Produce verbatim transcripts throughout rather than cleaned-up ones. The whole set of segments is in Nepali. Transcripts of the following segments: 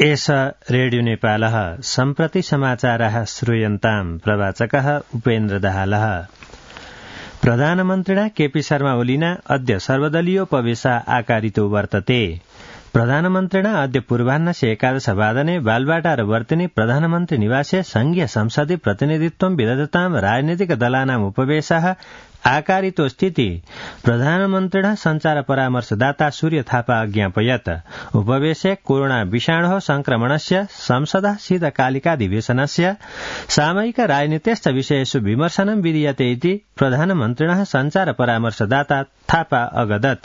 एष रेडियो नेपालः सम्प्रति समाचारः श्रूयन्ताम् प्रवाचकः उपेन्द्र दाहालः। प्रधानमन्त्रिणा केपी शर्मा ओलीना अद्य सर्वदलीयोपवेशा आकारितो वर्तते। प्रधानमन्त्रिणा अद्य पूर्वाह्नस्य एकादशवादने बालबाटार वर्तिनी प्रधानमन्त्री निवासे संघीय संसदीय प्रतिनिधित्वं विदधतां राजनीतिक दलानाम् उपवेशः आकारितो स्थिति प्रधानमन्त्रिणा संचार परामर्शदाता सूर्य थापा अज्ञापयत्। उपवेशे कोरोना विषाणोः संक्रमणस्य संसदः शीतकालिकाधिवेशनस्य सामयिक राजनीतिश्च विषयेषु विमर्शनं विधीयते इति प्रधानमन्त्रिणः संचार परामर्शदाता थापा अगदत्।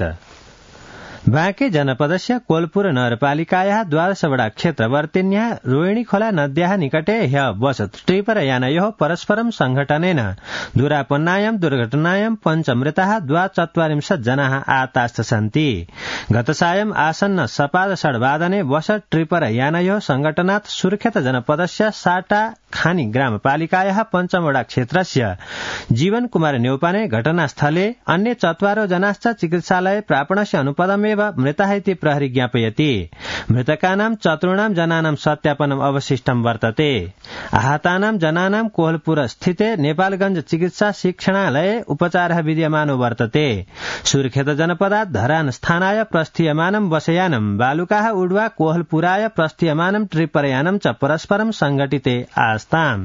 बाँके जनपदस्य कोलपुर नगरपालिकायाः द्वादशवटा क्षेत्रवर्तिन्याः रोहिणी खोला नद्याः निकटे ह्यः बस ट्रिपर यानयोः परस्परं संघटनेन दुरापन्नायां दुर्घटनायां पञ्चमृताः द्वाचत्वारिंशत् जनाः आहताश्च सन्ति। गतसायं आसन्न सपाद षड्वादने बस ट्रिपर यानयोः संघटनात् सुर्खेत जनपदस्य साटा खानी ग्रामपालिकायाः पञ्चमवटा क्षेत्रस्य जीवन कुमार न्यौपाने घटनास्थले अन्य चत्वारो जनाश्च चिकित्सालये प्रापणस्य अनुपदमेव मृताः इति प्रहरी ज्ञापयति। मृतकानां चतुर्णां जनानां सत्यापनम् अवशिष्टं वर्तते। आहतानां जनानां कोहलपुर स्थिते नेपालगंज चिकित्सा शिक्षणालये उपचारः विद्यमानो वर्तते। सुर्खेत जनपदात् धरान स्थानाय प्रस्थीयमानं बसयानं बालुकाः उड्वा कोहलपुराय प्रस्थीयमानं ट्रिपरयानं च परस्परं संघटिते आस्ताम्।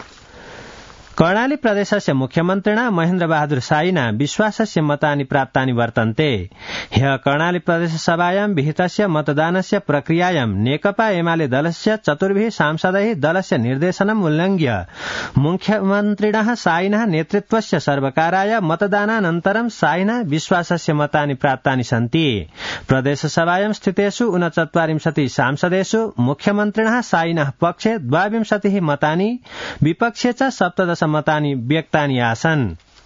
कर्णाली प्रदेशस्य मुख्यमन्त्रिणा महेन्द्र बहादुर साइना विश्वासस्य मतानि प्राप्तानि वर्तन्ते। ह्यः कर्णाली प्रदेशसभायां विहितस्य मतदानस्य प्रक्रियायां नेकपा एमाले दलस्य चतुर्भिः सांसदैः दलस्य निर्देशनम् उल्लङ्घ्य मुख्यमन्त्रिणः साइनः नेतृत्वस्य सर्वकाराय मतदानानन्तरं साइनः विश्वासस्य मतानि प्राप्तानि सन्ति। प्रदेशसभायां स्थितेषु ऊनचत्वारिंशति सांसदेषु मुख्यमन्त्रिणः साइनः पक्षे द्वाविंशतिः मतानि विपक्षे च सप्तदश मतानि व्यक्तानि आसन्।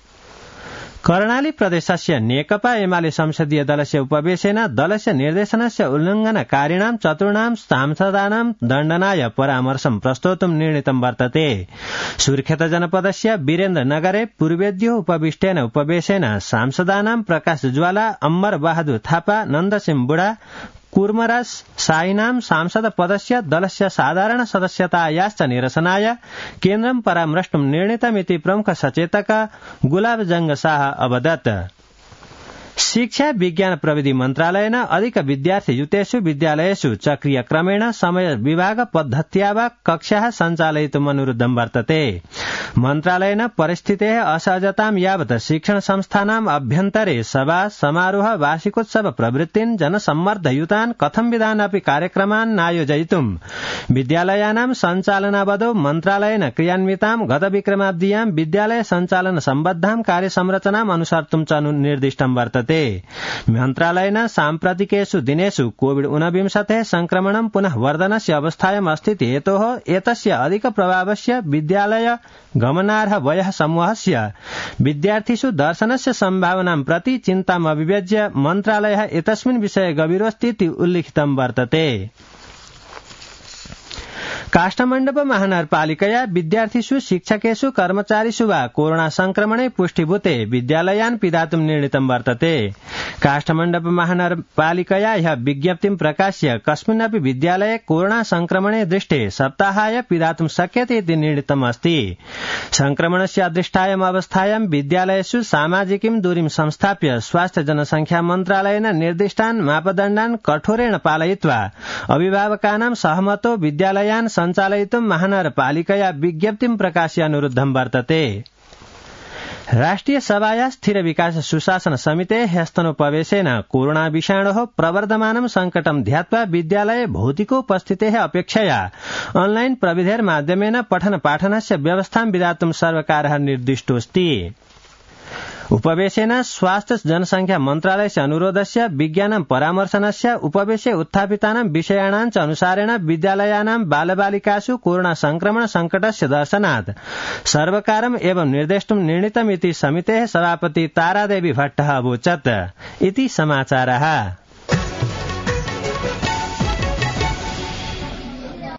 कर्णाली प्रदेशस्य नेकपा एमाले संसदीय दलस्य उपवेशेन दलस्य निर्देशनस्य उल्लङ्घनकारिणां चतुर्णां सांसदानां दण्डनाय परामर्शं प्रस्तोतुं निर्णीतं वर्तते। सुर्खेत जनपदस्य वीरेन्द्रनगरे पूर्वेद्यो उपविष्टेन उपवेशेन सांसदानां प्रकाश ज्वाला, अम्बर बहादुर थापा, नन्दसिंह बुढा, कुर्मराज साइनां सांसद पदस्य दलस्य साधारण सदस्यतायाश्च निरसनाय केन्द्रं परामृष्टुं निर्णीतमिति प्रमुख सचेतक गुलाबजंग शाह अवदत्। शिक्षा विज्ञान प्रविधि मन्त्रालयेन अधिक विद्यार्थीयुतेषु विद्यालयेषु चक्रीय क्रमेण समय विभाग पद्धत्या वा कक्षाः सञ्चालयितुम् अनुरुद्धं वर्तते। मन्त्रालयेन परिस्थितेः असहजतां यावत् शिक्षण संस्थानाम् अभ्यन्तरे सभा समारोह वार्षिकोत्सव प्रवृत्तीन् जनसम्मर्दयुतान् कथंविधान् अपि कार्यक्रमान् नायोजयितुम् विद्यालयानां सञ्चालनावधौ मन्त्रालयेन क्रियान्वितां गत विक्रमाब्दीयां विद्यालय सञ्चालन सम्बद्धां कार्यसंरचनाम् अनुसर्तुं च निर्दिष्टं वर्तते। मन्त्रालयेन साम्प्रतिकेषु दिनेषु कोविड ऊनविंशतेः संक्रमणं पुनः वर्धनस्य अवस्थायाम् अस्ति हेतोः एतस्य अधिक प्रभावस्य विद्यालय गमनार्ह वयः समूहस्य विद्यार्थिषु दर्शनस्य सम्भावनां प्रति चिन्ताम् अभिव्यज्य मन्त्रालयः एतस्मिन् विषये गभीरोऽस्ति इति उल्लिखितं वर्तते। काष्ठमण्डप महानगरपालिकया विद्यार्थिषु शिक्षकेषु कर्मचारिषु वा कोरोना संक्रमणे पुष्टिभूते विद्यालयान् पिधातुं निर्णीतं वर्तते। काष्ठमण्डप महानगरपालिकया ह्यः विज्ञप्तिं प्रकाश्य कस्मिन्नपि विद्यालये कोरोना संक्रमणे दृष्टे सप्ताहाय पिधातुं शक्यते इति निर्णीतम् अस्ति। संक्रमणस्य अदृष्टायाम् अवस्थायां विद्यालयेषु सामाजिकीं दूरीं संस्थाप्य स्वास्थ्य जनसंख्या मन्त्रालयेन निर्दिष्टान् मापदण्डान् कठोरेण पालयित्वा अभिभावकानां सहमतो विद्यालयान् सञ्चालयितुं महानगरपालिकया विज्ञप्तिं प्रकाश्य अनुरुद्धं वर्तते। राष्ट्रिय सभाया स्थिर विकास सुशासन समिते ह्यस्तनोपवेशेन कोरोना विषाणोः प्रवर्धमानं संकटं ध्यात्वा विद्यालये भौतिकोपस्थितेः अपेक्षया ऑनलाइन प्रविधेर्माध्यमेन पठन पाठनस्य व्यवस्थां विधातुं सर्वकारः निर्दिष्टोऽस्ति। उपवेशेन स्वास्थ्य जनसंख्या मन्त्रालयस्य अनुरोधस्य विज्ञानं परामर्शनस्य उपवेशे उत्थापितानां विषयाणां च अनुसारेण विद्यालयानां बालबालिकासु कोरोना संक्रमण संकटस्य दर्शनात् सर्वकारम् एवं निर्देष्टुं निर्णीतमिति समितेः सभापति तारादेवी भट्टः अवोचत्। इति समाचारः।